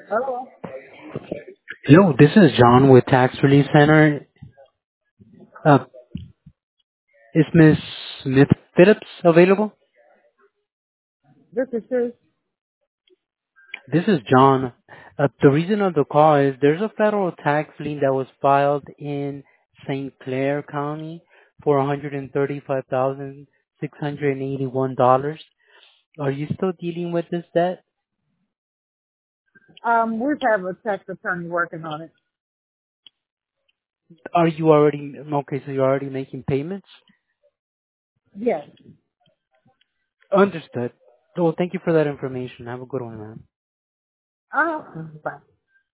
Hello. Hello, this is John with Tax Relief Center. Uh, is Ms. Smith Phillips available? This is Trish. This is John. The reason of the call is there's a federal tax lien that was filed in St. Clair County for $135,681. Are you still dealing with this debt? We have a tax attorney working on it. Are you already, okay, so you're already making payments? Yes. Understood. Well, thank you for that information. Have a good one, man. Uh-huh. Bye.